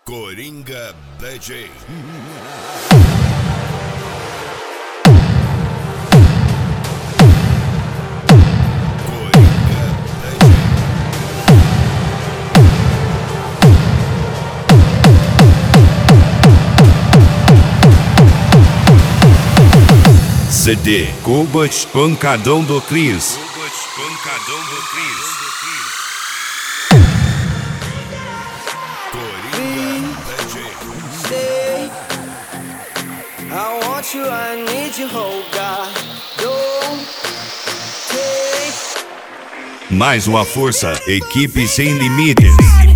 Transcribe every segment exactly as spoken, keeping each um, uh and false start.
Coringa D J. C D Cobalt Pancadão do Cris. Pancadão do Cris. Coringa D J. Stay. I want you, I need you, oh God. Don't take. Mais uma força, equipe sem limites.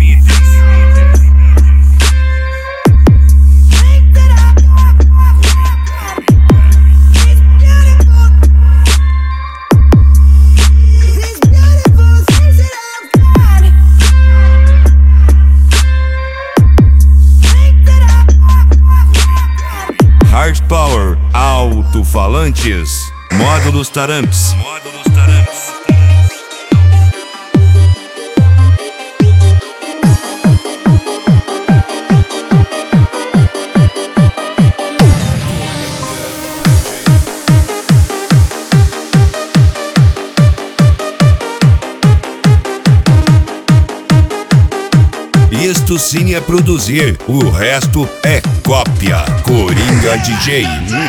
Hard Power, alto-falantes, módulos taramps. Módulos taramps. Isto sim é produzir, o resto é cópia. Coringa D J.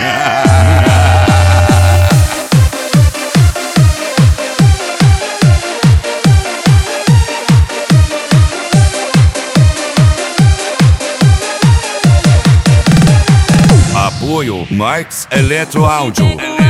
Apoio Marx Eletro Áudio.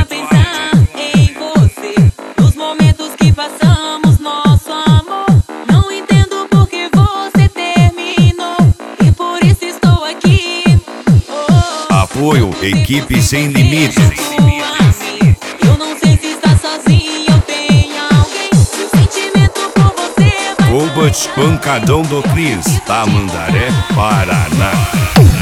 Apoio Equipe Sem Limites. Eu não sei se está sozinho, eu tenho alguém. Meu sentimento por você vai. Cobalt Pancadão do Cris, Tamandaré, Paraná.